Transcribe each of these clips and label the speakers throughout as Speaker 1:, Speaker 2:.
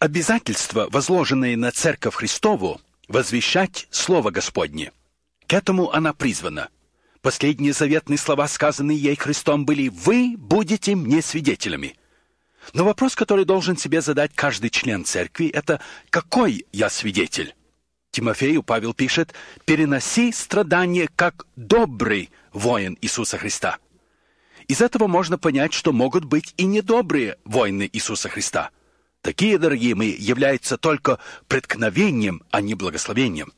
Speaker 1: Обязательство, возложенное на Церковь Христову, возвещать Слово Господне. К этому она призвана. Последние заветные слова, сказанные ей Христом, были: «Вы будете мне свидетелями». Но вопрос, который должен себе задать каждый член церкви, это: какой я свидетель? Тимофею Павел пишет: «Переноси страдания, как добрый воин Иисуса Христа». Из этого можно понять, что могут быть и недобрые воины Иисуса Христа. Такие, дорогие мои, являются только преткновением, а не благословением.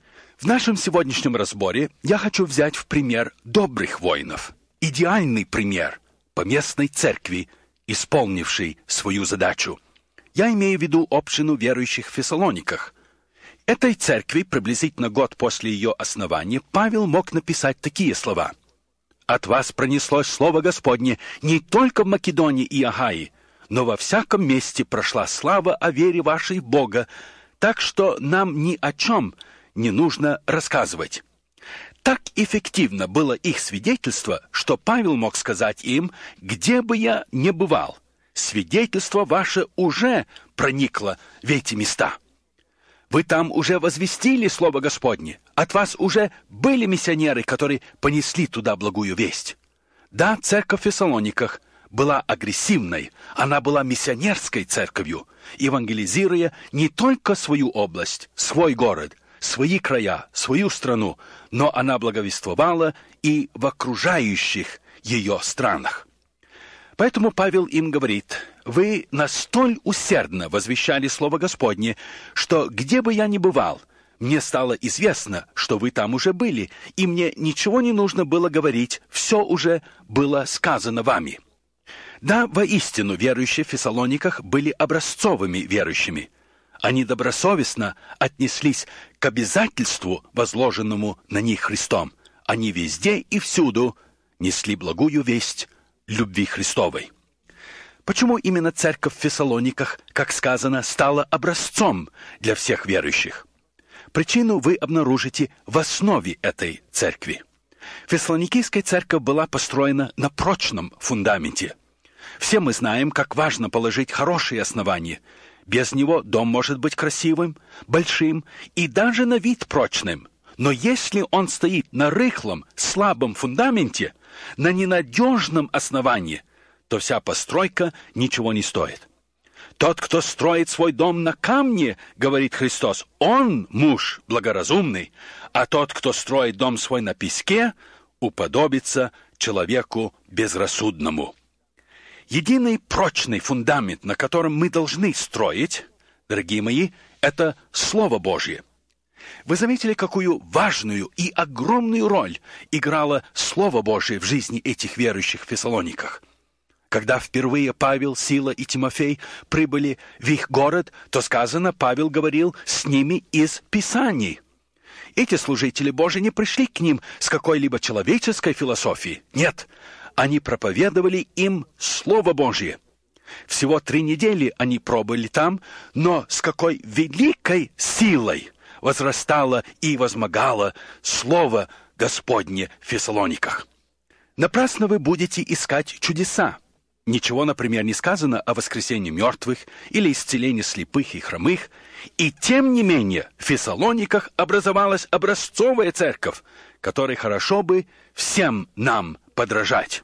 Speaker 1: В нашем сегодняшнем разборе я хочу взять в пример добрых воинов. Идеальный пример поместной церкви, исполнившей свою задачу. Я имею в виду общину верующих в Фессалониках. Этой церкви, приблизительно год после ее основания, Павел мог написать такие слова: «От вас пронеслось Слово Господне не только в Македонии и Ахае, но во всяком месте прошла слава о вере вашей в Бога, так что нам ни о чем не нужно рассказывать». Так эффективно было их свидетельство, что Павел мог сказать им: «Где бы я ни бывал, свидетельство ваше уже проникло в эти места. Вы там уже возвестили Слово Господне, от вас уже были миссионеры, которые понесли туда благую весть». Да, церковь в Фессалониках была агрессивной, она была миссионерской церковью, евангелизируя не только свою область, свой город, свои края, свою страну, но она благовествовала и в окружающих ее странах. Поэтому Павел им говорит: «Вы настоль усердно возвещали Слово Господне, что где бы я ни бывал, мне стало известно, что вы там уже были, и мне ничего не нужно было говорить, все уже было сказано вами». Да, воистину, верующие в Фессалониках были образцовыми верующими. Они добросовестно отнеслись к обязательству, возложенному на них Христом. Они везде и всюду несли благую весть любви Христовой. Почему именно церковь в Фессалониках, как сказано, стала образцом для всех верующих? Причину вы обнаружите в основе этой церкви. Фессалоникийская церковь была построена на прочном фундаменте. Все мы знаем, как важно положить хорошие основания. Без него дом может быть красивым, большим и даже на вид прочным. Но если он стоит на рыхлом, слабом фундаменте, на ненадежном основании, то вся постройка ничего не стоит. «Тот, кто строит свой дом на камне, — говорит Христос, — он муж благоразумный, а тот, кто строит дом свой на песке, уподобится человеку безрассудному». Единый прочный фундамент, на котором мы должны строить, дорогие мои, это Слово Божье. Вы заметили, какую важную и огромную роль играло Слово Божие в жизни этих верующих в Фессалониках? Когда впервые Павел, Сила и Тимофей прибыли в их город, то сказано, Павел говорил с ними из Писаний. Эти служители Божии не пришли к ним с какой-либо человеческой философией. Нет, они проповедовали им Слово Божье. Всего 3 недели они пробыли там, но с какой великой силой возрастало и возмогало Слово Господне в Фессалониках. Напрасно вы будете искать чудеса. Ничего, например, не сказано о воскресении мертвых или исцелении слепых и хромых. И тем не менее в Фессалониках образовалась образцовая церковь, которой хорошо бы всем нам подражать.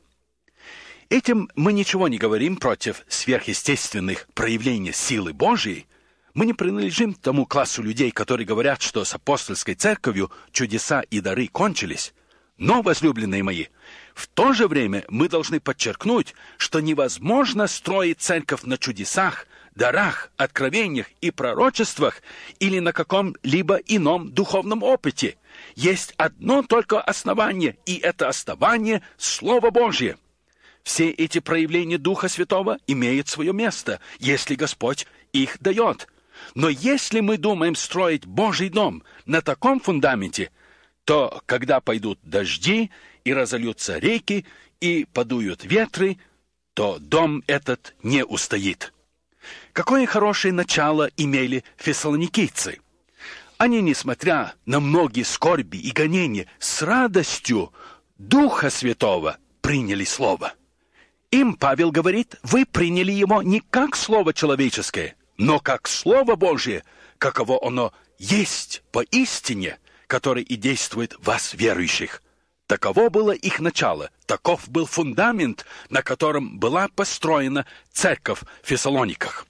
Speaker 1: Этим мы ничего не говорим против сверхъестественных проявлений силы Божьей. Мы не принадлежим к тому классу людей, которые говорят, что с апостольской церковью чудеса и дары кончились. Но, возлюбленные мои, в то же время мы должны подчеркнуть, что невозможно строить церковь на чудесах, дарах, откровениях и пророчествах или на каком-либо ином духовном опыте. Есть одно только основание, и это основание – Слово Божье. Все эти проявления Духа Святого имеют свое место, если Господь их дает. Но если мы думаем строить Божий дом на таком фундаменте, то когда пойдут дожди и разольются реки и подуют ветры, то дом этот не устоит. Какое хорошее начало имели фессалоникийцы! Они, несмотря на многие скорби и гонения, с радостью Духа Святого приняли Слово. Им Павел говорит: вы приняли его не как слово человеческое, но как Слово Божие, каково оно есть поистине, который и действует в вас, верующих. Таково было их начало, таков был фундамент, на котором была построена церковь в Фессалониках.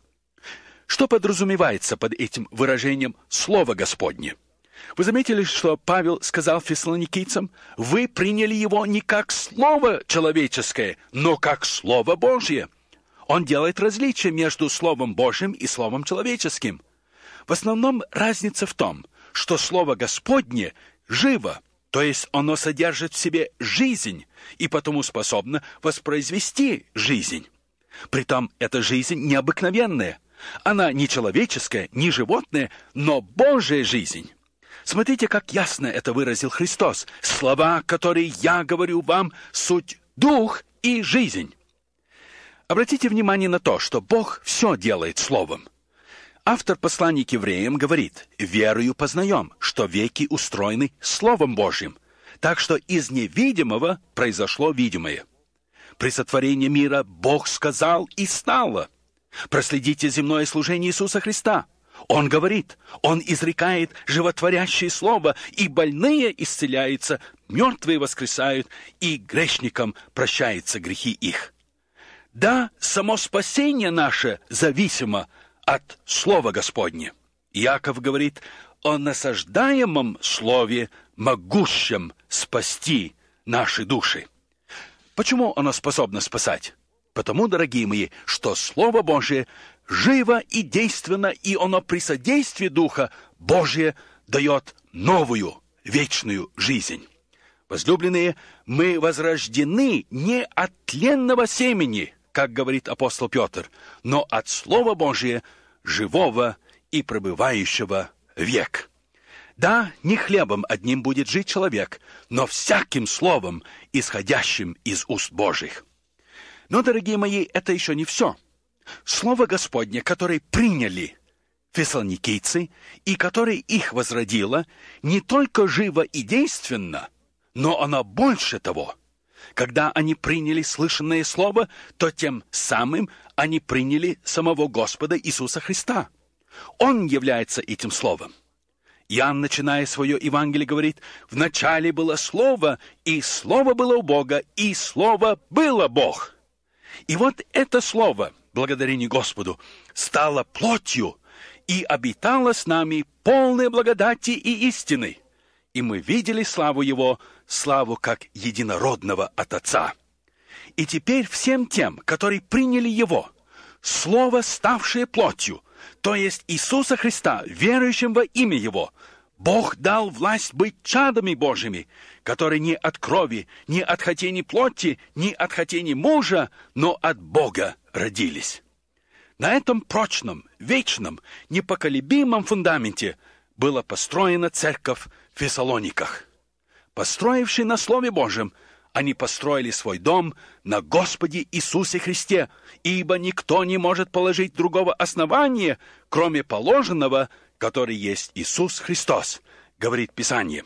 Speaker 1: Что подразумевается под этим выражением «Слово Господне»? Вы заметили, что Павел сказал фессалоникийцам: «Вы приняли его не как слово человеческое, но как Слово Божье». Он делает различие между Словом Божьим и Словом человеческим. В основном разница в том, что Слово Господне живо, то есть оно содержит в себе жизнь и потому способно воспроизвести жизнь. Притом эта жизнь необыкновенная. Она не человеческая, не животная, но Божья жизнь. Смотрите, как ясно это выразил Христос. «Слова, которые я говорю вам, суть дух и жизнь». Обратите внимание на то, что Бог все делает словом. Автор послания к евреям говорит: «Верою познаем, что веки устроены Словом Божьим, так что из невидимого произошло видимое». При сотворении мира Бог сказал, и стало. Проследите земное служение Иисуса Христа. Он говорит, Он изрекает животворящее слово, и больные исцеляются, мертвые воскресают, и грешникам прощаются грехи их. Да, само спасение наше зависимо от Слова Господня. Иаков говорит о насаждаемом Слове, могущем спасти наши души. Почему оно способно спасать? Потому, дорогие мои, что Слово Божие живо и действенно, и оно при содействии Духа Божия дает новую вечную жизнь. Возлюбленные, мы возрождены не от тленного семени, как говорит апостол Петр, но от Слова Божия, живого и пребывающего век. Да, не хлебом одним будет жить человек, но всяким словом, исходящим из уст Божьих. Но, дорогие мои, это еще не все. Слово Господне, которое приняли фессалоникийцы и которое их возродило, не только живо и действенно, но оно больше того. Когда они приняли слышанное слово, то тем самым они приняли самого Господа Иисуса Христа. Он является этим словом. Иоанн, начиная свое Евангелие, говорит: «Вначале было Слово, и Слово было у Бога, и Слово было Бог». И вот это Слово, благодарение Господу, стало плотью и обитало с нами полной благодати и истины. И мы видели славу Его, славу как единородного от Отца. И теперь всем тем, которые приняли Его, Слово, ставшее плотью, то есть Иисуса Христа, верующим во имя Его, Бог дал власть быть чадами Божьими, которые не от крови, не от хотений плоти, не от хотений мужа, но от Бога родились. На этом прочном, вечном, непоколебимом фундаменте была построена церковь в Фессалониках. Построивши на Слове Божьем, они построили свой дом на Господе Иисусе Христе, ибо никто не может положить другого основания, кроме положенного, который есть Иисус Христос, говорит Писание.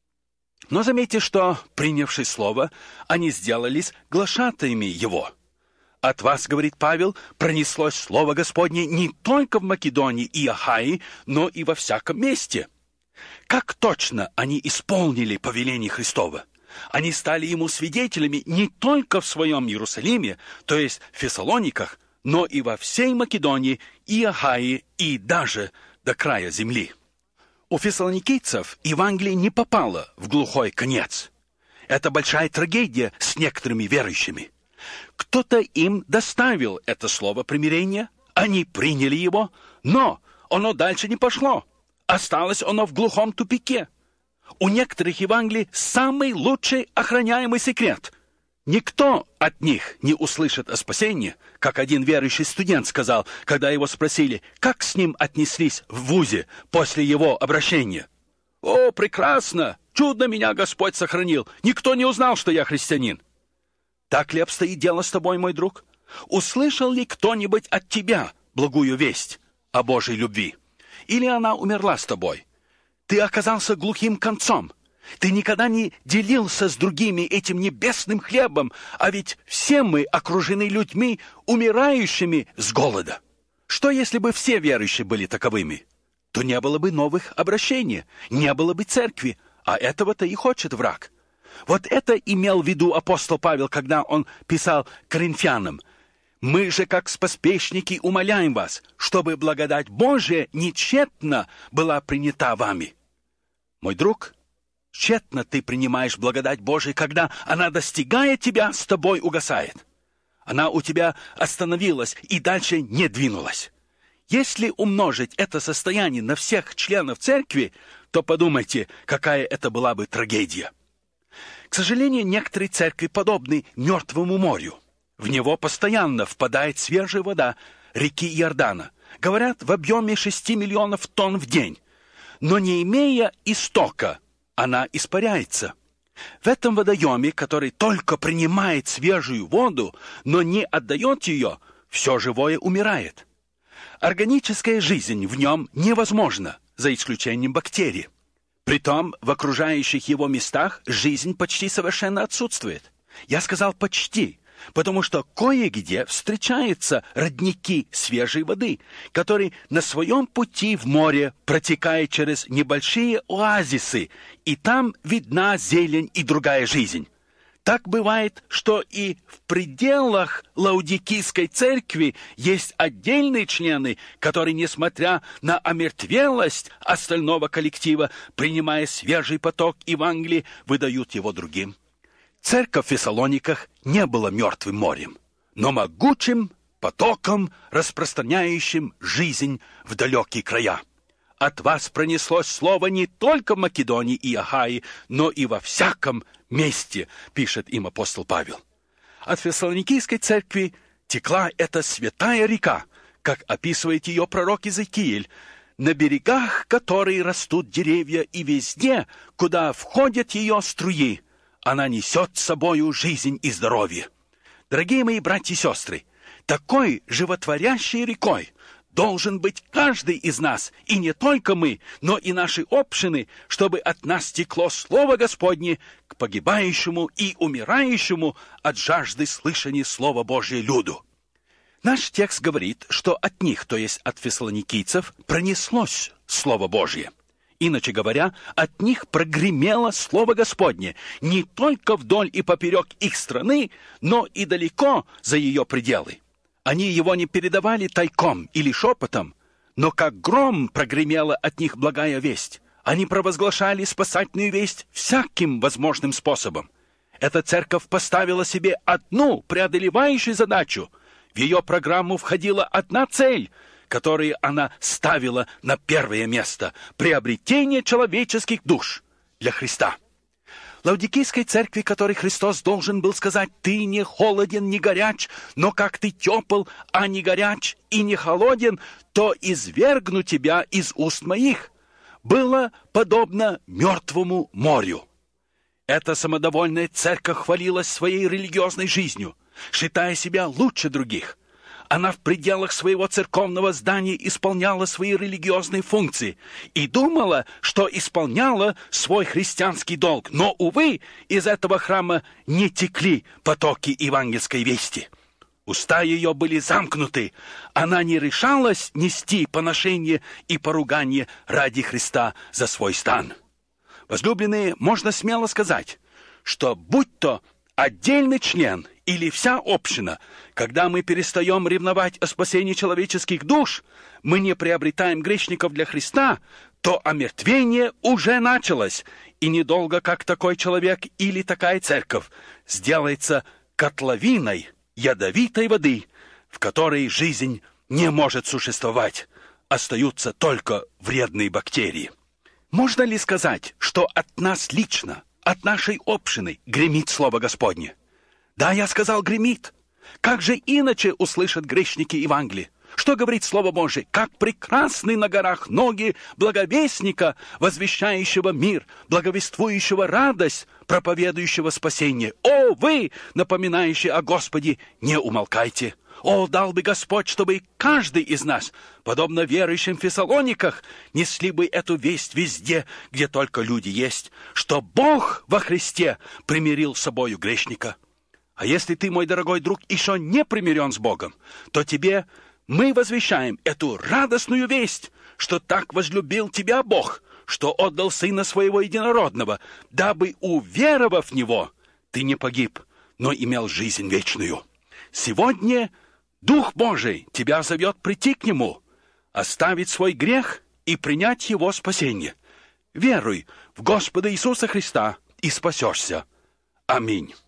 Speaker 1: Но заметьте, что, принявши Слово, они сделались глашатаями Его. От вас, говорит Павел, пронеслось Слово Господне не только в Македонии и Ахаи, но и во всяком месте. Как точно они исполнили повеление Христово? Они стали Ему свидетелями не только в своем Иерусалиме, то есть в Фессалониках, но и во всей Македонии и Ахаи, и даже до края земли. У фессалоникийцев Евангелие не попало в глухой конец. Это большая трагедия с некоторыми верующими. Кто-то им доставил это слово примирения, они приняли его, но оно дальше не пошло. Осталось оно в глухом тупике. У некоторых Евангелий самый лучший охраняемый секрет. Никто от них не услышит о спасении, как один верующий студент сказал, когда его спросили, как с ним отнеслись в вузе после его обращения. «О, прекрасно! Чудно меня Господь сохранил! Никто не узнал, что я христианин!» Так ли обстоит дело с тобой, мой друг? Услышал ли кто-нибудь от тебя благую весть о Божьей любви? Или она умерла с тобой? Ты оказался глухим концом. Ты никогда не делился с другими этим небесным хлебом, а ведь все мы окружены людьми, умирающими с голода. Что если бы все верующие были таковыми? То не было бы новых обращений, не было бы церкви, а этого-то и хочет враг. Вот это имел в виду апостол Павел, когда он писал Коринфянам: «Мы же, как споспешники, умоляем вас, чтобы благодать Божия нечетно была принята вами». Мой друг, тщетно ты принимаешь благодать Божию, когда она, достигая тебя, с тобой угасает. Она у тебя остановилась и дальше не двинулась. Если умножить это состояние на всех членов церкви, то подумайте, какая это была бы трагедия. К сожалению, некоторые церкви подобны мертвому морю. В него постоянно впадает свежая вода реки Иордана. Говорят, в объеме 6 миллионов тонн в день. Но не имея истока, она испаряется. В этом водоеме, который только принимает свежую воду, но не отдает ее, все живое умирает. Органическая жизнь в нем невозможна, за исключением бактерий. Притом, в окружающих его местах жизнь почти совершенно отсутствует. Я сказал «почти», потому что кое-где встречаются родники свежей воды, которые на своем пути в море протекают через небольшие оазисы, и там видна зелень и другая жизнь. Так бывает, что и в пределах Лаодикийской церкви есть отдельные члены, которые, несмотря на омертвелость остального коллектива, принимая свежий поток Евангелия, выдают его другим. Церковь в Фессалониках не была мертвым морем, но могучим потоком, распространяющим жизнь в далекие края. От вас пронеслось слово не только в Македонии и Ахае, но и во всяком месте, пишет им апостол Павел. От Фессалоникийской церкви текла эта святая река, как описывает ее пророк Иезекииль, на берегах которой растут деревья, и везде, куда входят ее струи, она несет с собою жизнь и здоровье. Дорогие мои братья и сестры, такой животворящей рекой должен быть каждый из нас, и не только мы, но и наши общины, чтобы от нас текло Слово Господне к погибающему и умирающему от жажды слышания Слова Божия люду. Наш текст говорит, что от них, то есть от фессалоникийцев, пронеслось Слово Божие. Иначе говоря, от них прогремело Слово Господне не только вдоль и поперек их страны, но и далеко за ее пределы. Они его не передавали тайком или шепотом, но как гром прогремела от них благая весть. Они провозглашали спасательную весть всяким возможным способом. Эта церковь поставила себе одну преодолевающую задачу. В ее программу входила одна цель, которую она ставила на первое место – приобретение человеческих душ для Христа. Лаодикийской церкви, которой Христос должен был сказать: «Ты не холоден, не горяч, но как ты тепл, а не горяч и не холоден, то извергну тебя из уст моих», было подобно мертвому морю. Эта самодовольная церковь хвалилась своей религиозной жизнью, считая себя лучше других. Она в пределах своего церковного здания исполняла свои религиозные функции и думала, что исполняла свой христианский долг. Но, увы, из этого храма не текли потоки евангельской вести. Уста ее были замкнуты. Она не решалась нести поношение и поругание ради Христа за свой стан. Возлюбленные, можно смело сказать, что будь то отдельный член или вся община, когда мы перестаем ревновать о спасении человеческих душ, мы не приобретаем грешников для Христа, то омертвение уже началось, и недолго как такой человек или такая церковь сделается котловиной ядовитой воды, в которой жизнь не может существовать, остаются только вредные бактерии. Можно ли сказать, что от нас лично, от нашей общины гремит Слово Господне? Да, я сказал, гремит. Как же иначе услышат грешники Евангелие? Что говорит Слово Божие? Как прекрасны на горах ноги благовестника, возвещающего мир, благовествующего радость, проповедующего спасение. О, вы, напоминающие о Господе, не умолкайте. О, дал бы Господь, чтобы каждый из нас, подобно верующим в Фессалониках, несли бы эту весть везде, где только люди есть, что Бог во Христе примирил с собою грешника. А если ты, мой дорогой друг, еще не примирен с Богом, то тебе Мы возвещаем эту радостную весть, что так возлюбил тебя Бог, что отдал Сына Своего Единородного, дабы, уверовав в Него, ты не погиб, но имел жизнь вечную. Сегодня Дух Божий тебя зовет прийти к Нему, оставить свой грех и принять Его спасение. Веруй в Господа Иисуса Христа и спасешься. Аминь.